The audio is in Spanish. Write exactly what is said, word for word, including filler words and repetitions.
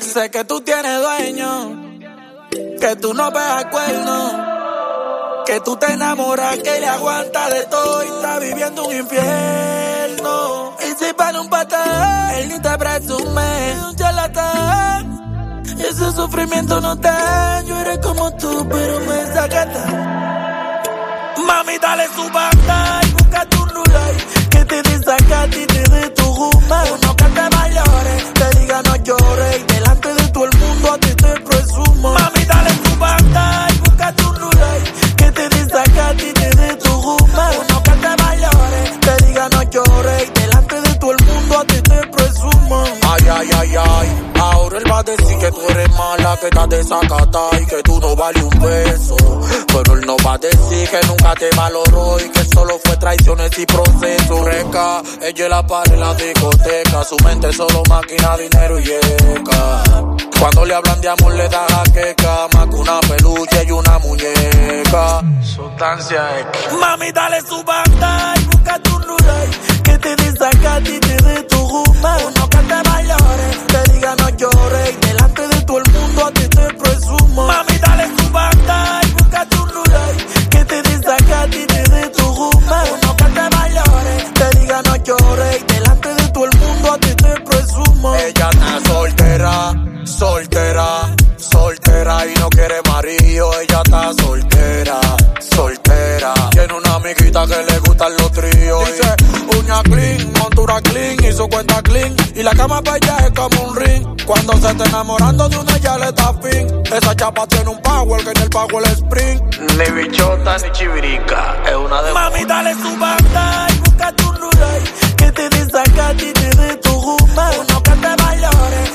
Sé que tú tienes dueño, que tú no pegas cuerno, que tú te enamoras, que le aguanta de todo y está viviendo un infierno. Y si para un patán, él ni te presume, es un charlatán. Y ese sufrimiento no está, yo eres como tú, pero me sacata. Mami, dale su banda y búscate un ruler que te desacate y te dé tu guma. Uno que te valore, te diga no llores y delante de todo el mundo a ti te presumo. Mami, dale su banda y búscate un ruler que te desacate y te dé tu guma. Uno que te valore, te diga no llores y delante de todo el mundo a ti te presumo. Ay, ay, ay, ay, ahora él va a decir que tú eres mala, que estás desacatada y que tú no vales un peso. Pero él no va a decir que nunca te valoró y que solo fue traiciones y proceso. Reca, ella es la par en la discoteca, su mente solo máquina, dinero y yeca. Cuando le hablan de amor le da jaqueca, más que una peluche y una muñeca. Sustancia X. Mami, dale su banda y búscate un ruler que te desacate y te dé tu guma. Uno que te valore, te diga no llores y delante de todo el mundo a ti te presumo. Mami, dale su banda y búscate un ruler que te desacate y te dé tu guma. Uno que te valore, te diga no llores y delante de todo el mundo a ti te presumo. Ella está soltera, soltera, soltera y no quiere marido. Ella está soltera, soltera. Tiene una amiguita que le gustan los tríos. Dice uña clean, montura clean y su cuenta clean. Y la cama para ella es como un ring. Cuando se está enamorando de una ya le da fin. Esa chapa tiene un power que en el power es spring. Ni bichota ni chivirica, es una de... Mami, dale su banda y búscate un ruler que te desacate y te dé tu guma. Uno que te valore,